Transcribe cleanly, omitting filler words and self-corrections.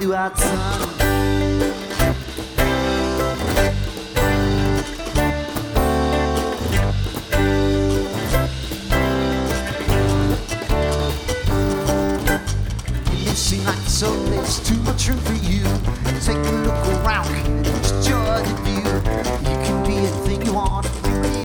blue-eyed son. Seem like there's too much room for you. Take a look around, just enjoy the view. You can be anything you want.